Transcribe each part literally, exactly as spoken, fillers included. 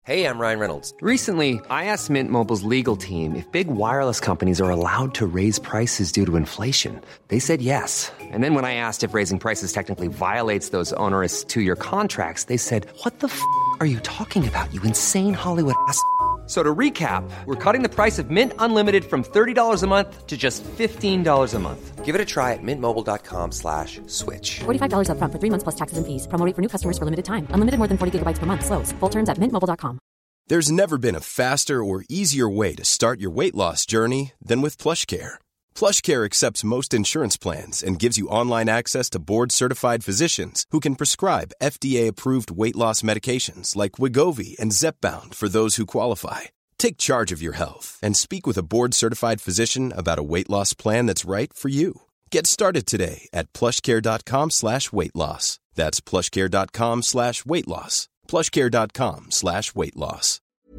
Hey, I'm Ryan Reynolds. Recently, I asked Mint Mobile's legal team if big wireless companies are allowed to raise prices due to inflation. They said yes. And then when I asked if raising prices technically violates those onerous two-year contracts, they said, what the f*** are you talking about, you insane Hollywood ass f- So to recap, we're cutting the price of Mint Unlimited from thirty dollars a month to just fifteen dollars a month. Give it a try at mintmobile.com slash switch. forty-five dollars up front for three months plus taxes and fees. Promo rate for new customers for limited time. Unlimited more than forty gigabytes per month. Slows full terms at mint mobile dot com. There's never been a faster or easier way to start your weight loss journey than with PlushCare. PlushCare accepts most insurance plans and gives you online access to board-certified physicians who can prescribe F D A-approved weight loss medications like Wegovy and Zepbound for those who qualify. Take charge of your health and speak with a board-certified physician about a weight loss plan that's right for you. Get started today at plushcare.com slash weight loss. That's plushcare.com slash weight loss. plushcare.com slash weight loss.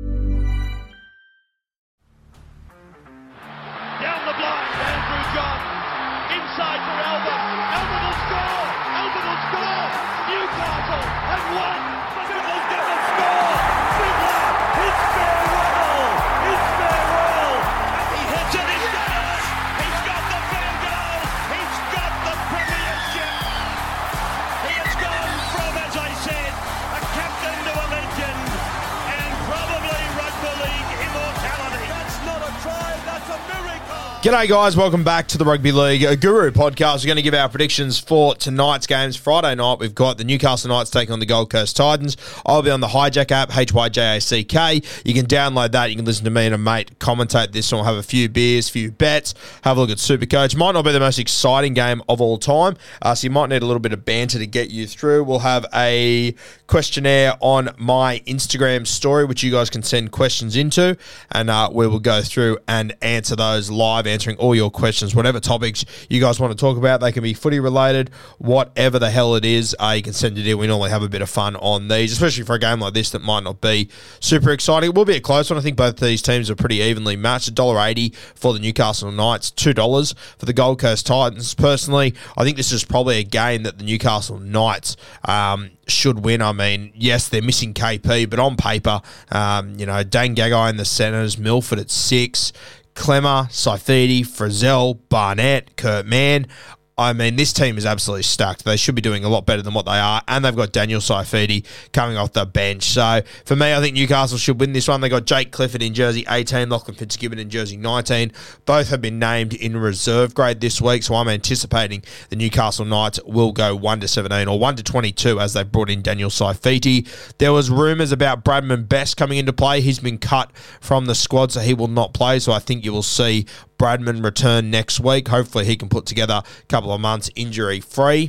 Down the blind, Andrew John. Inside for Albert. Albert will score. Albert will score. Newcastle have won. Fiddler's going to score. Fiddler, it's farewell. It's farewell. And he hits it. He's got it. He's got the field goal. He's got the premiership. He has gone from, as I said, a captain to a legend, and probably rugby league immortality. That's not a try, that's a miracle. G'day guys, welcome back to the Rugby League Guru podcast. We're going to give our predictions for tonight's games. Friday night, we've got the Newcastle Knights taking on the Gold Coast Titans. I'll be on the Hijack app, H Y J A C K. You can download that. You can listen to me and a mate commentate this, and we'll have a few beers, a few bets, have a look at Supercoach. Might not be the most exciting game of all time, uh, so you might need a little bit of banter to get you through. We'll have a questionnaire on my Instagram story, which you guys can send questions into, and uh, we will go through and answer those live, answering all your questions, whatever topics you guys want to talk about. They can be footy related, whatever the hell it is. Uh, you can send it in. We normally have a bit of fun on these, especially for a game like this that might not be super exciting. It will be a close one. I think both these teams are pretty evenly matched. one dollar eighty for the Newcastle Knights, two dollars for the Gold Coast Titans. Personally, I think this is probably a game that the Newcastle Knights um, should win. I mean, yes, they're missing K P, but on paper, um, you know, Dane Gagai in the centres, Milford at six, Clemmer, Saifidi, Frizzell, Barnett, Kurt Mann. I mean, this team is absolutely stacked. They should be doing a lot better than what they are, and they've got Daniel Saifidi coming off the bench. So, for me, I think Newcastle should win this one. They got Jake Clifford in jersey eighteen, Lachlan Fitzgibbon in jersey nineteen. Both have been named in reserve grade this week, so I'm anticipating the Newcastle Knights will go one to seventeen or one to twenty-two as they've brought in Daniel Saifidi. There was rumours about Bradman Best coming into play. He's been cut from the squad, so he will not play. So I think you will see Bradman return next week. Hopefully he can put together a couple of months injury-free.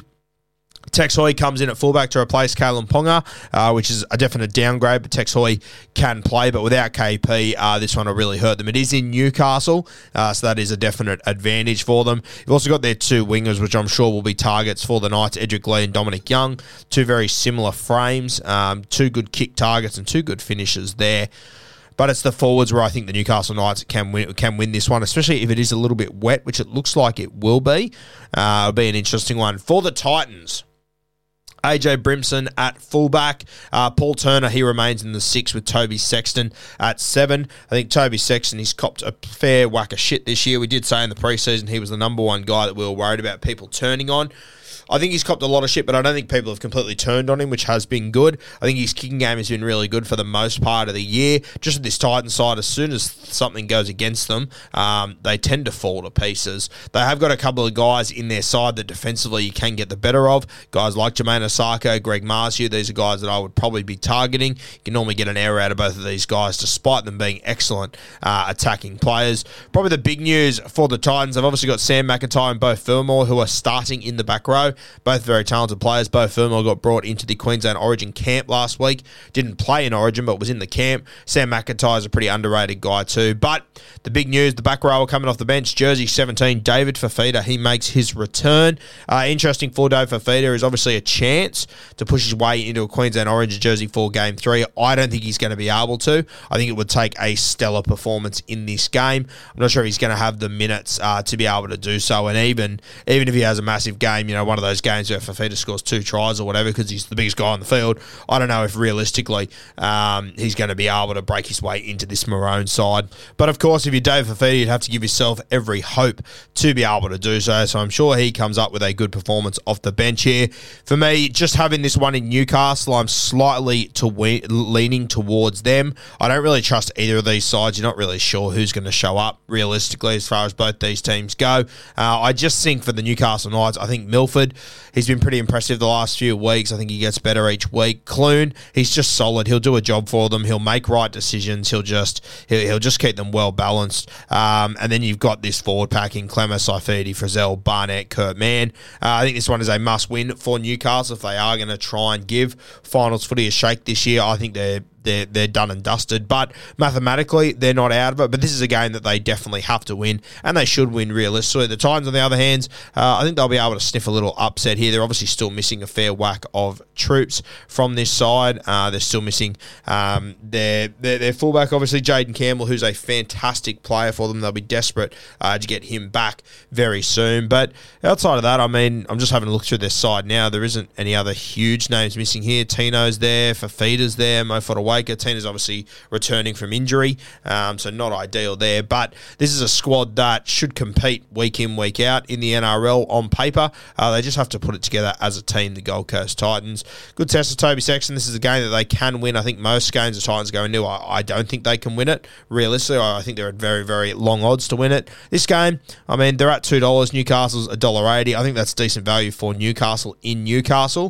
Tex Hoy comes in at fullback to replace Kalen Ponga, uh, which is a definite downgrade, but Tex Hoy can play, but without K P, uh, this one will really hurt them. It is in Newcastle, uh, so that is a definite advantage for them. You've also got their two wingers, which I'm sure will be targets for the Knights, Edric Lee and Dominic Young. Two very similar frames, um, two good kick targets and two good finishes there. But it's the forwards where I think the Newcastle Knights can win can win this one, especially if it is a little bit wet, which it looks like it will be. Uh, it'll be an interesting one. For the Titans, A J Brimson at fullback. Uh, Paul Turner, he remains in the six with Toby Sexton at seven. I think Toby Sexton, he's copped a fair whack of shit this year. We did say in the preseason he was the number one guy that we were worried about people turning on. I think he's copped a lot of shit, but I don't think people have completely turned on him, which has been good. I think his kicking game has been really good for the most part of the year. Just with this Titans side, as soon as something goes against them, um, they tend to fall to pieces. They have got a couple of guys in their side that defensively you can get the better of. Guys like Jermaine Osako, Greg Marciu, these are guys that I would probably be targeting. You can normally get an error out of both of these guys, despite them being excellent uh, attacking players. Probably the big news for the Titans, they've obviously got Sam McIntyre and Beau Fermor, who are starting in the back row. Both very talented players. Beau Fermor got brought into the Queensland Origin camp last week. Didn't play in Origin, but was in the camp. Sam McIntyre is a pretty underrated guy too. But the big news, the back row coming off the bench, jersey seventeen, David Fifita. He makes his return. Uh, interesting for David Fifita is obviously a chance to push his way into a Queensland Origin jersey for game three. I don't think he's going to be able to. I think it would take a stellar performance in this game. I'm not sure if he's going to have the minutes uh, to be able to do so. And even, even if he has a massive game, you know, one of those games where Fafita scores two tries or whatever because he's the biggest guy on the field. I don't know if realistically um, he's going to be able to break his way into this Maroon side. But of course, if you're Dave Fafita, you'd have to give yourself every hope to be able to do so. So I'm sure he comes up with a good performance off the bench here. For me, just having this one in Newcastle, I'm slightly to we- leaning towards them. I don't really trust either of these sides. You're not really sure who's going to show up realistically as far as both these teams go. Uh, I just think for the Newcastle Knights, I think Milford, he's been pretty impressive the last few weeks. I think he gets better each week. Clune, he's just solid. He'll do a job for them. He'll make right decisions. He'll just he'll, he'll just keep them well balanced. Um, and then you've got this forward pack in Clemmer, Saifidi, Frizzell, Barnett, Kurt Mann. Uh, I think this one is a must-win for Newcastle if they are going to try and give finals footy a shake this year. I think they're They're, they're done and dusted, but mathematically they're not out of it. But this is a game that they definitely have to win, and they should win realistically. The Titans, on the other hand, uh, I think they'll be able to sniff a little upset here. They're obviously still missing a fair whack of troops from this side. Uh, they're still missing um, their, their their fullback, obviously, Jaden Campbell, who's a fantastic player for them. They'll be desperate uh, to get him back very soon. But outside of that, I mean, I'm just having a look through their side now. There isn't any other huge names missing here. Tino's there, Fafita's there, Mo Fodawaker. Tina's obviously returning from injury, um, so not ideal there. But this is a squad that should compete week in, week out in the N R L on paper. Uh, they just have to put it together as a team, the Gold Coast Titans. Good test of Toby Sexton. This is a game that they can win. I think most games the Titans go into, I, I don't think they can win it. Realistically, I think they're at very, very long odds to win it. This game, I mean, they're at two dollars. Newcastle's one dollar eighty. I think that's decent value for Newcastle in Newcastle.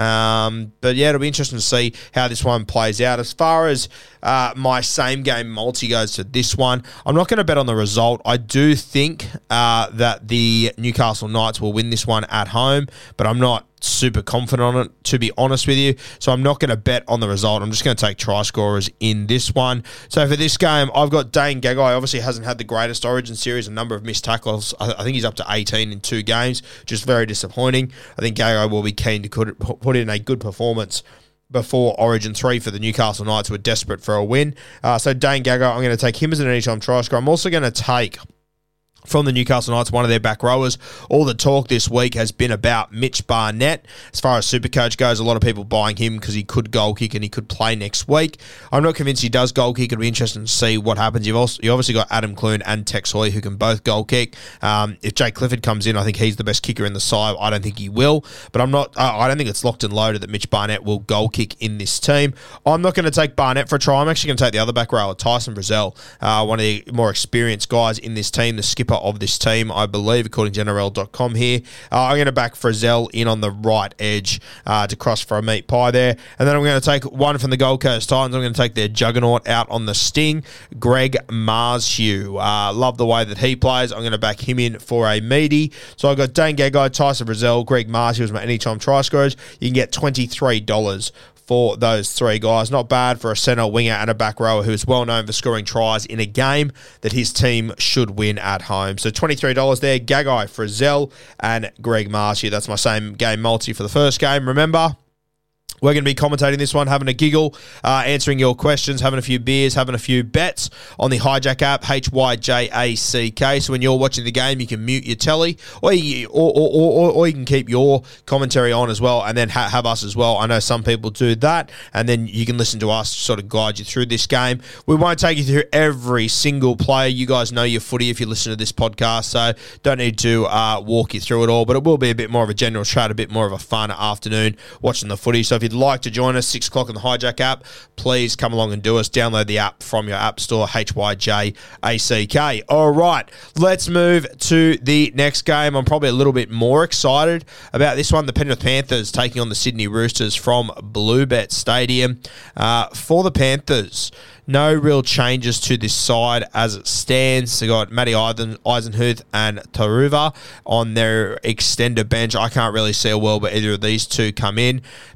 Um, but yeah, it'll be interesting to see how this one plays out. As far as uh, my same game multi goes to this one, I'm not going to bet on the result. I do think uh, that the Newcastle Knights will win this one at home, but I'm not super confident on it, to be honest with you. So I'm not going to bet on the result. I'm just going to take try scorers in this one. So for this game, I've got Dane Gagai. Obviously hasn't had the greatest Origin series, a number of missed tackles. I think he's up to eighteen in two games, just very disappointing. I think Gagai will be keen to put in a good performance before Origin three for the Newcastle Knights, who are desperate for a win. Uh, so Dane Gagai, I'm going to take him as an anytime try scorer. I'm also going to take, from the Newcastle Knights, one of their back rowers. All the talk this week has been about Mitch Barnett. As far as Supercoach goes, a lot of people buying him because he could goal kick and he could play next week. I'm not convinced he does goal kick. It'll be interesting to see what happens. You've also you obviously got Adam Clune and Tex Hoy who can both goal kick. Um, if Jake Clifford comes in, I think he's the best kicker in the side. I don't think he will, but I'm not. I don't think it's locked and loaded that Mitch Barnett will goal kick in this team. I'm not going to take Barnett for a try. I'm actually going to take the other back rower, Tyson Frizzell, uh, one of the more experienced guys in this team, the skipper of this team, I believe, according to N R L dot com here. Uh, I'm going to back Frizzell in on the right edge uh, to cross for a meat pie there. And then I'm going to take one from the Gold Coast Titans. I'm going to take their juggernaut out on the sting, Greg Marshue. Uh, love the way that he plays. I'm going to back him in for a meaty. So I've got Dane Gagai, Tyson Frizzell, Greg Marshue as my anytime try scorers. You can get twenty-three dollars for those three guys. Not bad for a centre, winger, and a back rower who is well known for scoring tries in a game that his team should win at home. So twenty-three dollars there, Gagai, Frizzell, and Greg Marshue. That's my same game multi for the first game. Remember, we're going to be commentating this one, having a giggle, uh, answering your questions, having a few beers, having a few bets on the Hijack app, H Y J A C K. So when you're watching the game, you can mute your telly, or you, or, or, or, or you can keep your commentary on as well, and then ha- have us as well. I know some people do that, and then you can listen to us sort of guide you through this game. We won't take you through every single player. You guys know your footy if you listen to this podcast, so don't need to uh, walk you through it all, but it will be a bit more of a general chat, a bit more of a fun afternoon watching the footy. So if you like to join us, six o'clock on the Hijack app, please come along and do us. Download the app from your app store, H Y J A C K. All right, let's move to the next game. I'm probably a little bit more excited about this one. The Penrith Panthers taking on the Sydney Roosters from Bluebet Stadium. Uh, for the Panthers, no real changes to this side as it stands. They got Matty Eisen, Eisenhuth and Taruva on their extended bench. I can't really see a world where either of these two come in. Panthers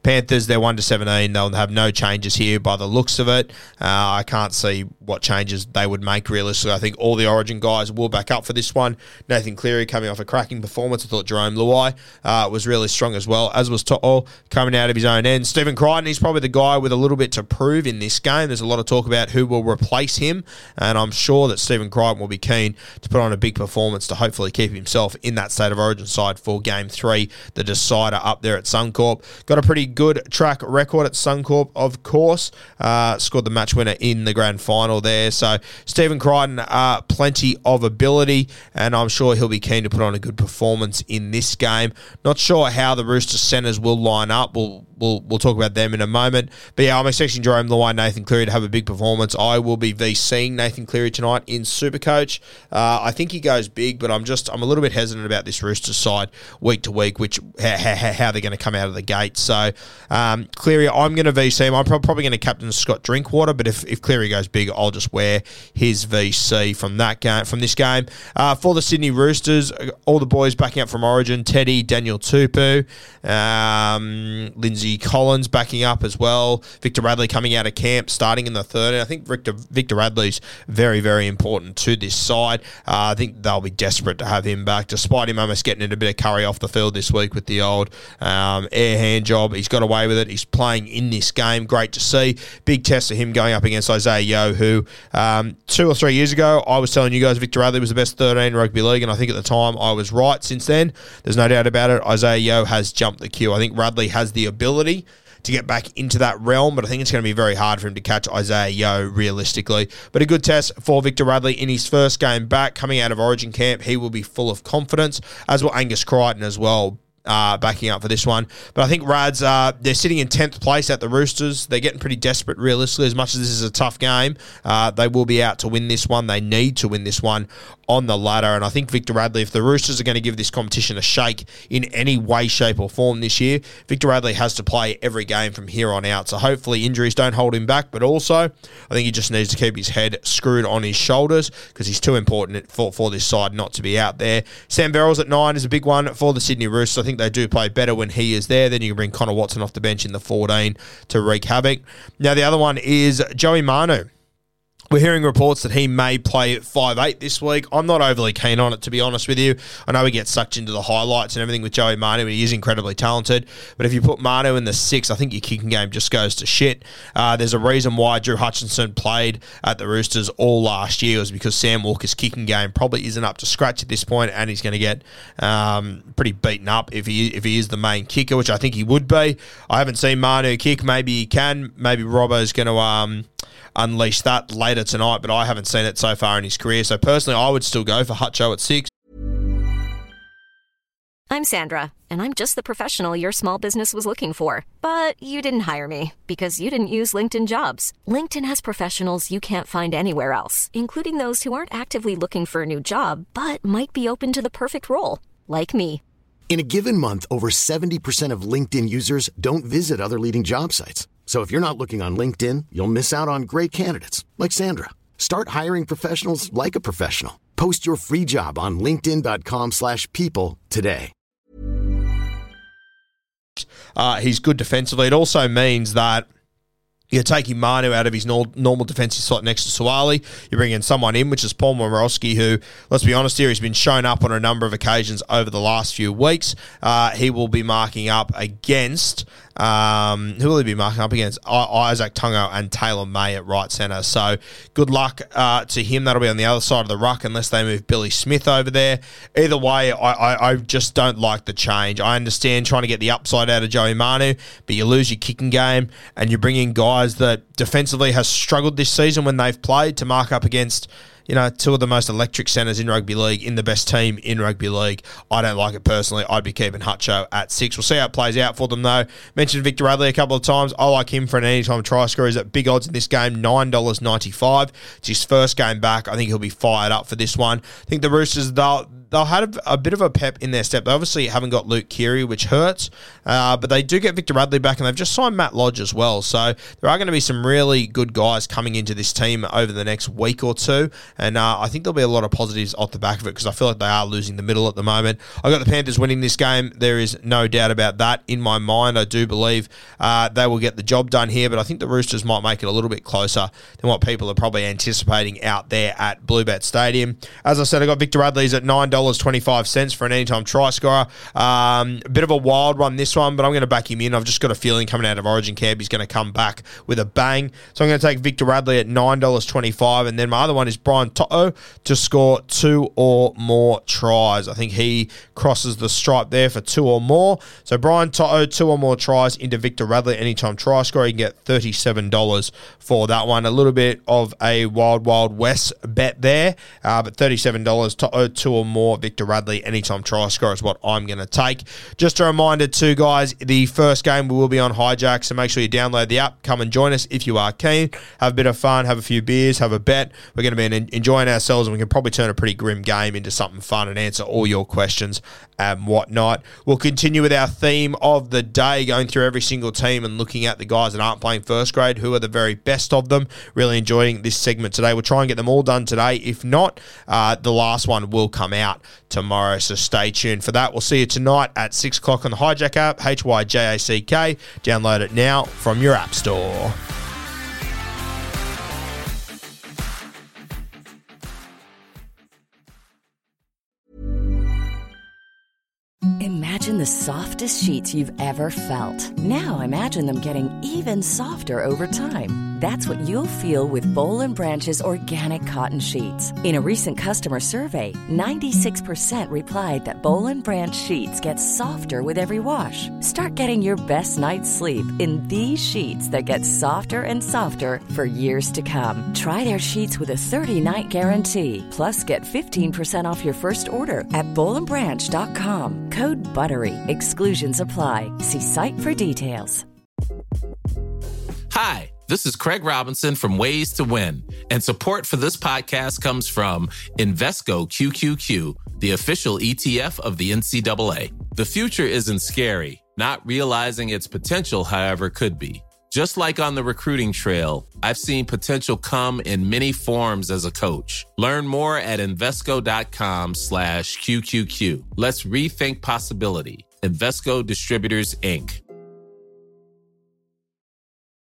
Roosters, they're one to seventeen. They'll have no changes here by the looks of it. Uh, I can't see what changes they would make realistically. I think all the Origin guys will back up for this one. Nathan Cleary coming off a cracking performance. I thought Jerome Luai uh, was really strong as well, as was To'o coming out of his own end. Stephen Crichton, he's probably the guy with a little bit to prove in this game. There's a lot of talk about who will replace him, and I'm sure that Stephen Crichton will be keen to put on a big performance to hopefully keep himself in that State of Origin side for Game three, the decider up there at Suncorp. Got a pretty good track record at Suncorp, of course. Uh, scored the match winner in the grand final there. So Stephen Crichton, uh, plenty of ability, and I'm sure he'll be keen to put on a good performance in this game. Not sure how the Roosters centres will line up. We'll We'll, we'll talk about them in a moment. But yeah, I'm expecting Jerome Luai, Nathan Cleary to have a big performance. I will be VCing Nathan Cleary tonight in Supercoach. Uh, I think he goes big, but I'm just I'm a little bit hesitant about this Roosters side week to week, which how, how, how they're going to come out of the gate. So um, Cleary, I'm going to V C him. I'm probably going to captain Scott Drinkwater, but if, if Cleary goes big, I'll just wear his V C from that game from this game. Uh, for the Sydney Roosters, all the boys backing up from Origin: Teddy, Daniel Tupu, um, Lindsay Collins backing up as well. Victor Radley coming out of camp, starting in the third. And I think Victor, Victor Radley's very, very important to this side. Uh, I think they'll be desperate to have him back, despite him almost getting in a bit of curry off the field this week with the old um, air hand job. He's got away with it. He's playing in this game. Great to see. Big test of him going up against Isaiah Yeo, who um, two or three years ago, I was telling you guys Victor Radley was the best thirteen in rugby league, and I think at the time I was right. Since then, there's no doubt about it. Isaiah Yeo has jumped the queue. I think Radley has the ability to get back into that realm, but I think it's going to be very hard for him to catch Isaiah Yeo realistically. But a good test for Victor Radley in his first game back, coming out of Origin camp. He will be full of confidence, as will Angus Crichton as well. Uh, backing up for this one. But I think Rads, uh, they're sitting in tenth place at the Roosters. They're getting pretty desperate realistically. As much as this is a tough game, uh, they will be out to win this one. They need to win this one on the ladder. And I think Victor Radley, if the Roosters are going to give this competition a shake in any way, shape or form this year, Victor Radley has to play every game from here on out. So hopefully injuries don't hold him back. But also, I think he just needs to keep his head screwed on his shoulders because he's too important for, for this side not to be out there. Sam Verrills at nine is a big one for the Sydney Roosters. I think they do play better when he is there. Then you can bring Connor Watson off the bench in the fourteen to wreak havoc. Now, the other one is Joey Manu. We're hearing reports that he may play at five eight this week. I'm not overly keen on it, to be honest with you. I know we get sucked into the highlights and everything with Joey Manu, and he is incredibly talented. But if you put Manu in the six, I think your kicking game just goes to shit. Uh, there's a reason why Drew Hutchinson played at the Roosters all last year. It was because Sam Walker's kicking game probably isn't up to scratch at this point, and he's going to get um, pretty beaten up if he if he is the main kicker, which I think he would be. I haven't seen Manu kick. Maybe he can. Maybe Robbo's going to... Um, unleash that later tonight, but I haven't seen it so far in his career. So personally, I would still go for Hutcho at six. I'm Sandra, and I'm just the professional your small business was looking for. But you didn't hire me because you didn't use LinkedIn Jobs. LinkedIn has professionals you can't find anywhere else, including those who aren't actively looking for a new job, but might be open to the perfect role, like me. In a given month, over seventy percent of LinkedIn users don't visit other leading job sites. So if you're not looking on LinkedIn, you'll miss out on great candidates like Sandra. Start hiring professionals like a professional. Post your free job on linkedin.com slash people today. Uh, he's good defensively. It also means that you're taking Manu out of his normal defensive slot next to Suwali. You're bringing someone in, which is Paul Momirovski, who, let's be honest here, he's been shown up on a number of occasions over the last few weeks. Uh, he will be marking up against... Um, who will he be marking up against? I- Isaac Tungo and Taylor May at right centre. So good luck uh, to him. That'll be on the other side of the ruck unless they move Billy Smith over there. Either way, I, I, I just don't like the change. I understand trying to get the upside out of Joey Manu, but you lose your kicking game and you bring in guys that defensively has struggled this season when they've played to mark up against... You know, two of the most electric centres in rugby league, in the best team in rugby league. I don't like it personally. I'd be keeping Hutcho at six. We'll see how it plays out for them, though. Mentioned Victor Radley a couple of times. I like him for an anytime try scorer. He's at big odds in this game, nine dollars ninety-five. It's his first game back. I think he'll be fired up for this one. I think the Roosters, they'll... they'll have a bit of a pep in their step. They obviously haven't got Luke Keary, which hurts, uh, but they do get Victor Radley back, and they've just signed Matt Lodge as well. So there are going to be some really good guys coming into this team over the next week or two, and uh, I think there'll be a lot of positives off the back of it because I feel like they are losing the middle at the moment. I got the Panthers winning this game. There is no doubt about that in my mind. I do believe uh, they will get the job done here, but I think the Roosters might make it a little bit closer than what people are probably anticipating out there at Bluebet Stadium. As I said, I got Victor Radley's at nine dollars and twenty-five cents for an anytime try scorer. Um, a bit of a wild one, this one, but I'm going to back him in. I've just got a feeling coming out of Origin camp, he's going to come back with a bang. So I'm going to take Victor Radley at nine dollars and twenty-five cents, and then my other one is Brian To'o to score two or more tries. I think he crosses the stripe there for two or more. So Brian To'o, two or more tries into Victor Radley, anytime try scorer. You can get thirty-seven dollars for that one. A little bit of a wild, wild west bet there, uh, but thirty-seven dollars To'o, two or more Victor Radley, anytime try scorer is what I'm going to take. Just a reminder too, guys, the first game we will be on Hijack, so make sure you download the app. Come and join us if you are keen. Have a bit of fun, have a few beers, have a bet. We're going to be enjoying ourselves, and we can probably turn a pretty grim game into something fun and answer all your questions and whatnot. We'll continue with our theme of the day, going through every single team and looking at the guys that aren't playing first grade, who are the very best of them. Really enjoying this segment today. We'll try and get them all done today. If not, uh, the last one will come out tomorrow, so stay tuned for that. We'll see you tonight at six o'clock on the Hijack app, H Y J A C K. Download it now from your app store. Imagine the softest sheets you've ever felt. Now imagine them getting even softer over time. That's what you'll feel with Boll and Branch's organic cotton sheets. In a recent customer survey, ninety-six percent replied that Boll and Branch sheets get softer with every wash. Start getting your best night's sleep in these sheets that get softer and softer for years to come. Try their sheets with a thirty-night guarantee. Plus, get fifteen percent off your first order at boll and branch dot com. Code BUTTERY. Exclusions apply. See site for details. Hi, this is Craig Robinson from Ways to Win, and support for this podcast comes from Invesco Q Q Q, the official E T F of the N C double A. The future isn't scary. Not realizing its potential, however, could be. Just like on the recruiting trail, I've seen potential come in many forms as a coach. Learn more at Invesco.com slash QQQ. Let's rethink possibility. Invesco Distributors, Incorporated.